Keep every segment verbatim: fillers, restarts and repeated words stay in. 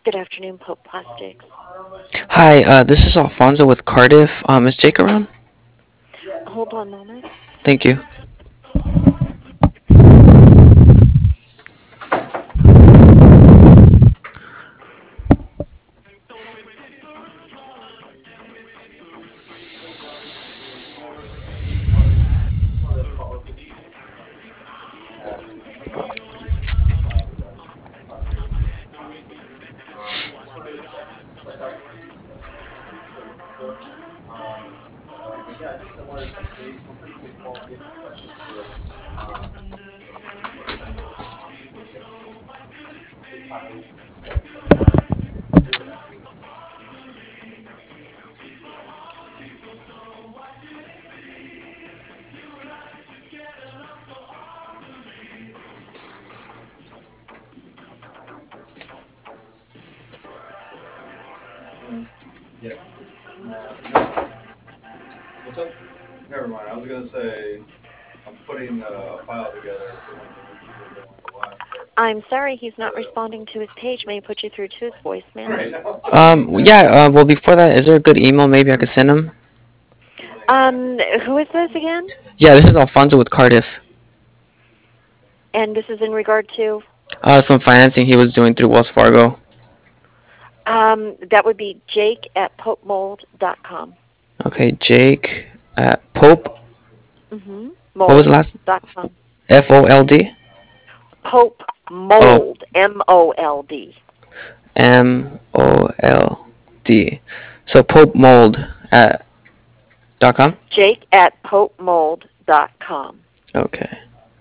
Good afternoon, Pope Plastics. Hi, uh, this is Alfonso with Cardiff. Um, is Jake around? Hold one moment. Thank you. I'm sorry he's not responding to his page. May I put you through to his voicemail? Um, yeah. Uh, well, before that, is there a good email maybe I could send him? Um, who is this again? Yeah, this is Alfonso with Cardiff. And this is in regard to? Uh, some financing he was doing through Wells Fargo. Um, that would be Jake at popemold dot com. Okay, Jake at Pope. Mm-hmm. What was the Mold last? dot com. F O L D. Pope Oh, Mold. M O L D. M O L D. So Pope Mold at dot com. Jake at popemold dot com. Okay.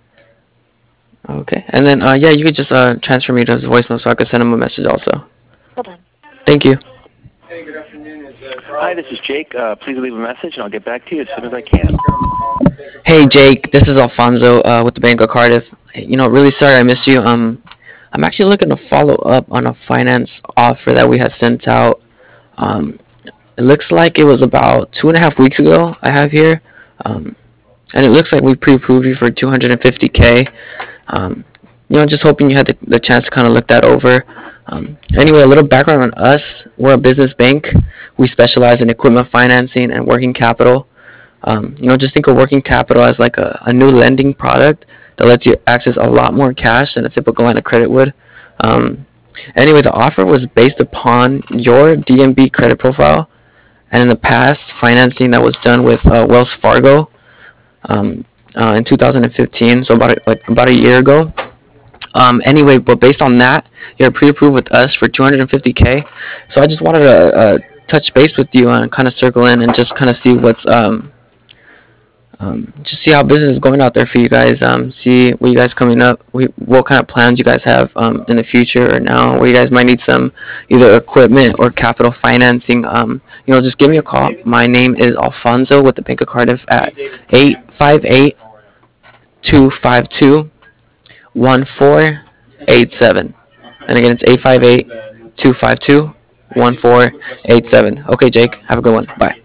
Okay. And then uh, yeah, you could just uh transfer me to his voicemail so I could send him a message also. Hold on. Thank you. Hi, this is Jake. Uh, please leave a message, and I'll get back to you as soon as I can. Hey Jake, this is Alfonso uh, with the Bank of Cardiff. Hey, You know, really sorry I missed you. Um, I'm actually looking to follow up on a finance offer that we had sent out. Um, it looks like it was about two and a half weeks ago. I have here, um, and it looks like we pre-approved you for two hundred fifty k. Um, you know, just hoping you had the, the chance to kind of look that over. Um, anyway, a little background on us. We're a business bank. We specialize in equipment financing and working capital. Um, you know, just think of working capital as like a, a new lending product that lets you access a lot more cash than a typical line of credit would. Um, anyway, the offer was based upon your D M B credit profile, and in the past, financing that was done with uh, Wells Fargo um, uh, in two thousand fifteen, so about a, like about a year ago. Um, anyway, but based on that, you're pre-approved with us for two hundred fifty k. So I just wanted to uh, touch base with you and kind of circle in and just kind of see what's um, um, just see how business is going out there for you guys. Um, see what you guys coming up. We, what kind of plans you guys have um, in the future or now, where you guys might need some either equipment or capital financing. Um, you know, just give me a call. My name is Alfonso with the Bank of Cardiff at eight five eight, two five two, one four eight seven. And again, it's eight five eight, two five two, one four eight seven. Okay, Jake, have a good one. Bye.